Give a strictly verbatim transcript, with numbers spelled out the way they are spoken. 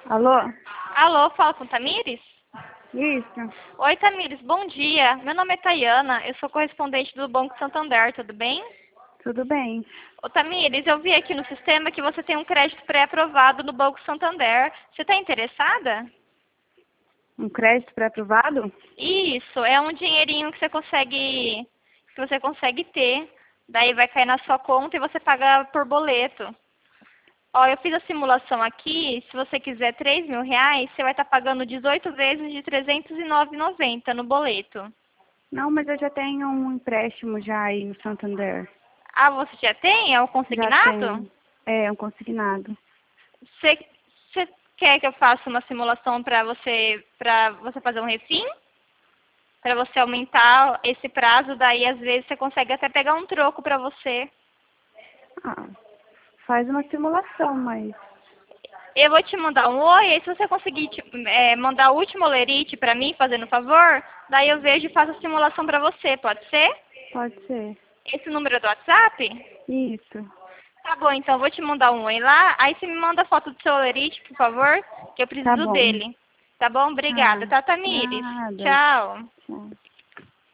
Alô? Alô, fala com Tamires? Isso. Oi, Tamires, bom dia. Meu nome é Tayana, eu sou correspondente do Banco Santander, tudo bem? Tudo bem. Ô, Tamires, eu vi aqui no sistema que você tem um crédito pré-aprovado no Banco Santander. Você está interessada? Um crédito pré-aprovado? Isso, é um dinheirinho que você consegue, que você consegue ter. Daí vai cair na sua conta e você paga por boleto. Ó, eu fiz a simulação aqui, se você quiser três mil reais, você vai estar pagando dezoito vezes de trezentos e nove reais e noventa centavos no boleto. Não, mas eu já tenho um empréstimo já aí no Santander. Ah, você já tem? É o Já consignado? tenho. É, um consignado. Você, você quer que eu faça uma simulação para você, para você fazer um refim? Para você aumentar esse prazo, daí às vezes você consegue até pegar um troco para você. Ah, faz uma simulação, mas... Eu vou te mandar um oi, e se você conseguir te- é, mandar o último lerite para mim, fazendo favor, daí eu vejo e faço a simulação para você, pode ser? Pode ser. Esse número é do WhatsApp? Isso. Tá bom, então eu vou te mandar um oi lá, aí você me manda a foto do seu lerite, por favor, que eu Tá preciso bom. dele. Tá bom? Obrigada, Tá. tá, Tamires? Nada. Tchau. Tchau.